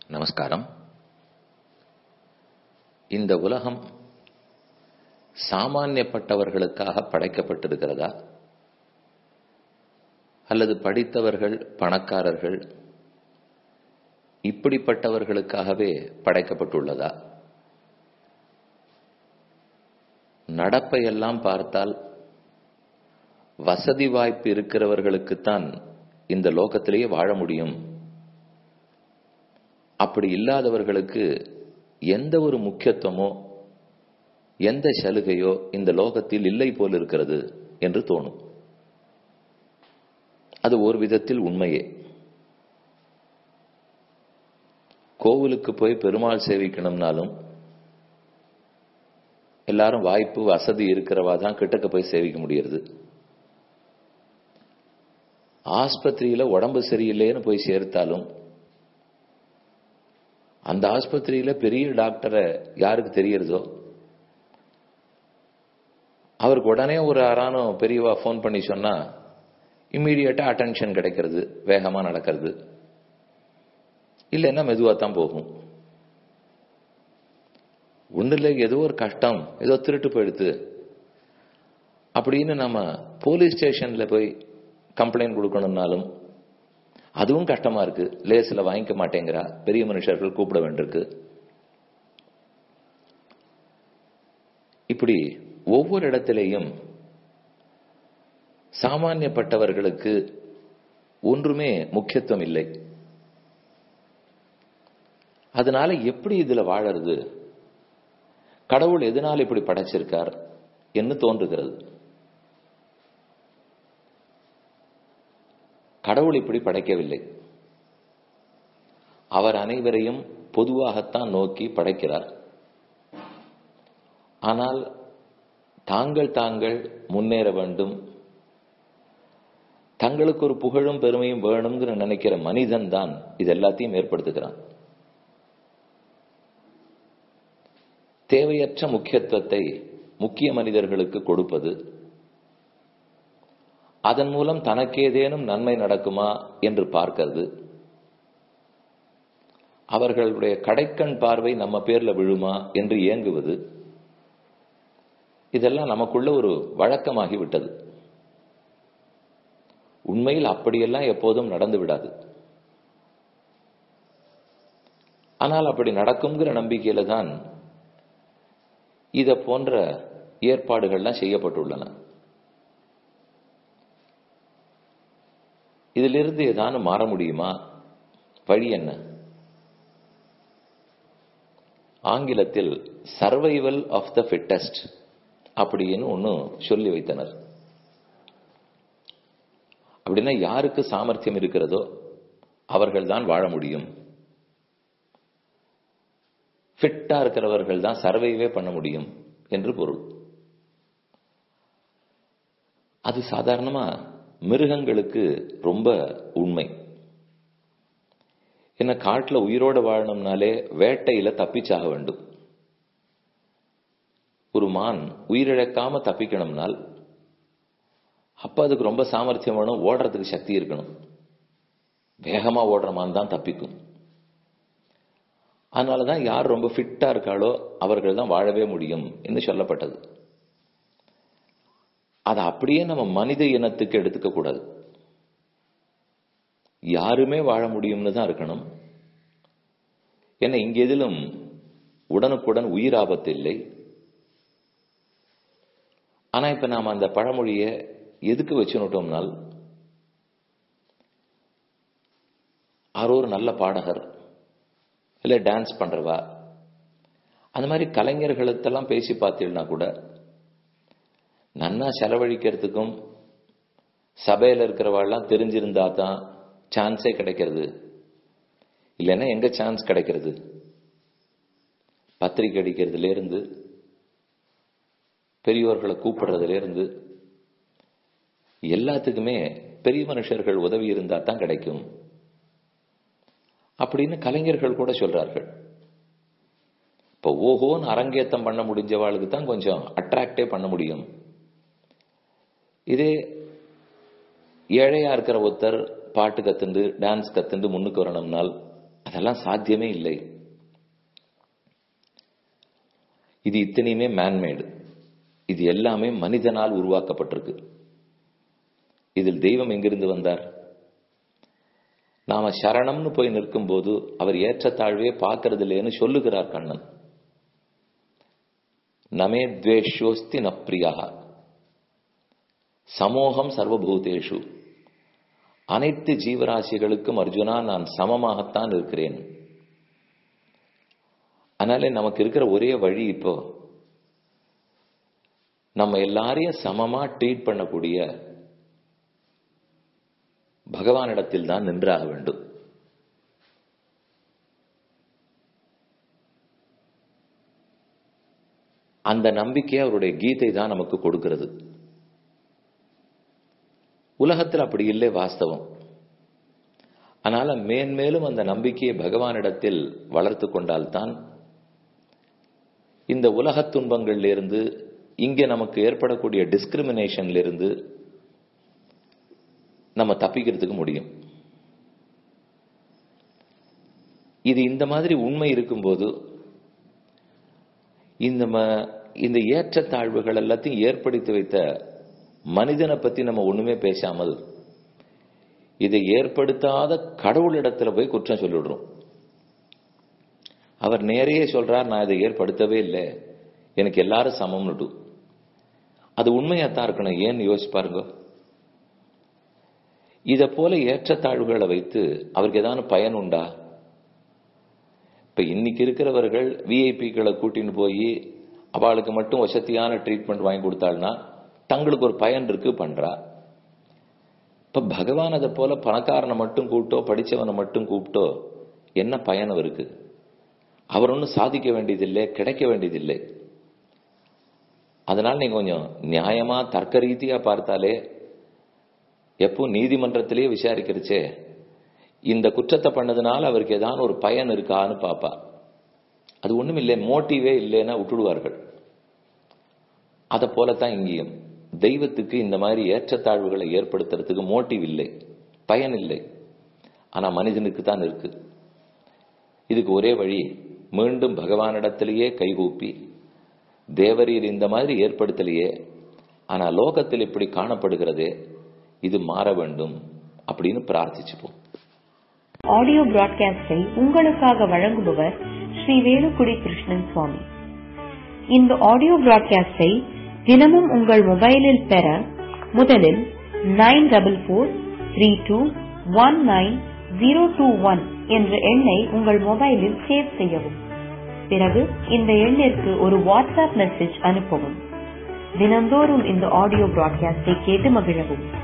நமஸ்காரம். இந்த உலகம் சாமானியப்பட்டவர்களுக்காக படைக்கப்பட்டிருக்கிறதா அல்லது படித்தவர்கள், பணக்காரர்கள் இப்படிப்பட்டவர்களுக்காகவே படைக்கப்பட்டுள்ளதா? நடப்பையெல்லாம் பார்த்தால் வசதி வாய்ப்பு இருக்கிறவர்களுக்குத்தான் இந்த லோகத்திலேயே வாழ முடியும். அப்படி இல்லாதவர்களுக்கு எந்த ஒரு முக்கியத்துவமோ எந்த சலுகையோ இந்த லோகத்தில் இல்லை போல் இருக்கிறது என்று தோணும். அது ஒரு விதத்தில் உண்மையே. கோவிலுக்கு போய் பெருமாள் சேவிக்கணும்னாலும் எல்லாரும் வாய்ப்பு வசதி இருக்கிறவா தான் கிட்டக்க போய் சேவிக்க முடியறது. ஆஸ்பத்திரியில உடம்பு சரியில்லைன்னு போய் சேர்த்தாலும் அந்த ஆஸ்பத்திரியில பெரிய டாக்டரை யாருக்கு தெரியறதோ அவருக்கு உடனே ஒரு யாரானோ பெரியவா போன் பண்ணி சொன்னா இம்மீடியட்டா அட்டென்ஷன் கிடைக்கிறது, வேகமா நடக்கிறது. இல்லைன்னா மெதுவா தான் போகும். ஒண்ணுல ஏதோ ஒரு கஷ்டம், ஏதோ திருட்டு போயிடுது அப்படின்னு நம்ம போலீஸ் ஸ்டேஷன்ல போய் கம்ப்ளைண்ட் கொடுக்கணும்னாலும் அதுவும் கஷ்டமா இருக்கு. லேசில வாங்கிக்க மாட்டேங்கிறா, பெரிய மனுஷர்கள் கூப்பிட வேண்டியிருக்கு. இப்படி ஒவ்வொரு இடத்திலேயும் சாமானியப்பட்டவர்களுக்கு ஒன்றுமே முக்கியத்துவம் இல்லை. அதனால எப்படி இதுல வாழறது? கடவுள் எதனால் இப்படி படைச்சிருக்கார் என்று தோன்றுகிறது. கடவுள் இப்படி படைக்கவில்லை. அவர் அனைவரையும் பொதுவாகத்தான் நோக்கி படைக்கிறார். ஆனால் தாங்கள் முன்னேற வேண்டும், தங்களுக்கு ஒரு புகழும் பெருமையும் வேணும்னு நினைக்கிற மனிதன் தான் இது எல்லாத்தையும் ஏற்படுத்துகிறான். தேவையற்ற முக்கியத்துவத்தை முக்கிய மனிதர்களுக்கு கொடுப்பது, அதன் மூலம் தனக்கேதேனும் நன்மை நடக்குமா என்று பார்க்கிறது, அவர்களுடைய கடைக்கண் பார்வை நம்ம பேர்ல விழுமா என்று ஏங்குவது, இதெல்லாம் நமக்குள்ள ஒரு வழக்கமாகி விட்டது. உண்மையில் அப்படியெல்லாம் எப்போதும் நடந்து விடாது. ஆனால் அப்படி நடக்குங்கிற நம்பிக்கையில தான் இத போன்ற ஏற்பாடுகள்லாம் செய்யப்பட்டுள்ளன. இதிலிருந்து ஏதானும் மாற முடியுமா? வழி என்ன? ஆங்கிலத்தில் சர்வைவல் ஆஃப் த ஃபிட்டஸ்ட் அப்படின்னு ஒன்னு சொல்லி வைத்தனர். அப்படின்னா யாருக்கு சாமர்த்தியம் இருக்கிறதோ அவர்கள் தான் வாழ முடியும். ஃபிட்டா இருக்கிறவர்கள் தான் சர்வைவே பண்ண முடியும் என்று பொருள். அது சாதாரணமா மிருகங்களுக்கு ரொம்ப உண்மை. என்ன, காட்டுல உயிரோட வாழணும்னாலே வேட்டையில தப்பிச்சாக வேண்டும். ஒரு மான் உயிரிழக்காம தப்பிக்கணும்னால் அப்ப அதுக்கு ரொம்ப சாமர்த்தியம் வேணும், ஓடுறதுக்கு சக்தி இருக்கணும். வேகமா ஓடுற மான் தான் தப்பிக்கும். அதனாலதான் யார் ரொம்ப ஃபிட்டா இருக்காளோ அவர்கள் தான் வாழவே முடியும் என்று சொல்லப்பட்டது. அதை அப்படியே நம்ம மனித இனத்துக்கு எடுத்துக்க கூடாது. யாருமே வாழ முடியும்னு தான் இருக்கணும். ஏன்னா இங்க எதிலும் உடனுக்குடன் உயிர் ஆபத்து இல்லை. ஆனா இப்ப நாம அந்த பழமொழியை எதுக்கு வச்சுட்டோம்னால், யாரோ ஒரு நல்ல பாடகர் இல்ல டான்ஸ் பண்றவா, அந்த மாதிரி கலைஞர்களுக்கெல்லாம் பேசி பார்த்தீங்கன்னா கூட நன்னா செலவழிக்கிறதுக்கும் சபையில இருக்கிறவாள்லாம் தெரிஞ்சிருந்தா தான் சான்ஸே கிடைக்கிறது. இல்லைன்னா எங்க சான்ஸ் கிடைக்கிறது? பத்திரிக்கை அடிக்கிறதுல இருந்து, பெரியோர்களை கூப்பிடுறதுல இருந்து எல்லாத்துக்குமே பெரிய மனுஷர்கள் உதவி இருந்தா தான் கிடைக்கும் அப்படின்னு கலைஞர்கள் கூட சொல்றார்கள். இப்ப ஓஹோன்னு அரங்கேற்றம் பண்ண முடிஞ்சவாளுக்கு தான் கொஞ்சம் அட்ராக்டே பண்ண முடியும். இதே ஏழையா இருக்கிற ஒருத்தர் பாட்டு கத்துண்டு டான்ஸ் கத்துண்டு முன்னுக்கு வரணும்னால் அதெல்லாம் சாத்தியமே இல்லை. இது இத்தனையுமே மேன்மேடு. இது எல்லாமே மனிதனால் உருவாக்கப்பட்டிருக்கு. இதில் தெய்வம் எங்கிருந்து வந்தார்? நாம சரணம்னு போய் நிற்கும் போது அவர் ஏற்றத்தாழ்வே பார்க்கறது இல்லைன்னு சொல்லுகிறார் கண்ணன். நமே துவேஷோஸ்தி ந பிரியா சமோகம் சர்வபூதேஷு. அனைத்து ஜீவராசிகளுக்கும் அர்ஜுனா நான் சமமாகத்தான் இருக்கிறேன். அதனால நமக்கு இருக்கிற ஒரே வழி இப்போ நம்ம எல்லாரையும் சமமா ட்ரீட் பண்ணக்கூடிய பகவானிடத்தில் தான் நின்றாக வேண்டும். அந்த நம்பிக்கை அவருடைய கீதை தான் நமக்கு கொடுக்கிறது. உலகத்தில் அப்படி இல்லை வாஸ்தவம். அதனால மேன்மேலும் அந்த நம்பிக்கையை பகவானிடத்தில் வளர்த்து கொண்டால்தான் இந்த உலகத் துன்பங்கள்ல இருந்து, இங்கே நமக்கு ஏற்படக்கூடிய டிஸ்கிரிமினேஷன்ல இருந்து நம்ம தப்பிக்கிறதுக்கு முடியும். இது இந்த மாதிரி உண்மை இருக்கும்போது இந்த ஏற்றத்தாழ்வுகள் எல்லாத்தையும் ஏற்படுத்தி வைத்த மனிதனை பத்தி நம்ம ஒண்ணுமே பேசாமல் இதை ஏற்படுத்தாத கடவுளிடத்துல போய் குற்றம் சொல்லிடுறோம். அவர் நேரையே சொல்றார், நான் இதை ஏற்படுத்தவே இல்லை, எனக்கு எல்லாரும் சமம்னுட்டு. அது உண்மையாத்தான் இருக்கணும். ஏன்னு யோசிச்சு பாருங்க. இதை போல ஏற்றத்தாழ்வுகளை வைத்து அவருக்கு ஏதாவது பயன் உண்டா? இப்ப இன்னைக்கு இருக்கிறவர்கள் விஐபிக்களை கூட்டின்னு போய் அவளுக்கு மட்டும் வசதியான ட்ரீட்மெண்ட் வாங்கி கொடுத்தாள்னா தங்களுக்கு ஒரு பயன் இருக்கு, பண்றா. இப்ப பகவான் அதை போல பணக்காரனை மட்டும் கூப்பிட்டோ படிச்சவனை மட்டும் கூப்பிட்டோ என்ன பயன் அவருக்கு? அவர் ஒன்றும் சாதிக்க வேண்டியதில்லை, கிடைக்க வேண்டியதில்லை. அதனால நீங்க கொஞ்சம் நியாயமா தர்க்க ரீதியா பார்த்தாலே, எப்போ நீதிமன்றத்திலேயே விசாரிக்கிறச்சே இந்த குற்றத்தை பண்ணதுனால அவருக்கு ஏதாவது ஒரு பயன் இருக்கான்னு பாப்பா. அது ஒண்ணும் இல்லை, மோட்டிவே இல்லைன்னா விட்டுடுவார்கள். அதை போலத்தான் இங்கேயும் தெய்வத்துக்கு இந்த மாதிரி ஏற்றத்தாழ்வுகளை ஏற்படுத்துறதுக்கு மோட்டிவ் இல்லை, பயன் இல்லை. ஆனா மனிதனுக்கு தான் இருக்கு. இதுக்கு ஒரே வழி, மீண்டும் பகவானிடத்திலேயே கைகூப்பி, தேவரீர் இந்த மாதிரி ஏற்படுத்தலையே, ஆனா லோகத்தில் இப்படி காணப்படுகிறதே, இது மாற வேண்டும் அப்படின்னு பிரார்த்திச்சுப்போம். ஆடியோ பிராட்காஸ்டை உங்களுக்காக வழங்குபவர் ஸ்ரீ வேலுக்குடி கிருஷ்ணன் சுவாமி. இந்த ஆடியோ பிராட்காஸ்டை தினமும் உங்கள் மொபைலில் பெற முதலில் 9443219021 என்ற எண்ணை உங்கள் மொபைலில் சேவ் செய்யவும். பிறகு இந்த எண்ணிற்கு ஒரு வாட்ஸ்அப் மெசேஜ் அனுப்பவும். தினந்தோறும் இந்த ஆடியோ பிராட்காஸ்டை கேட்டு மகிழவும்.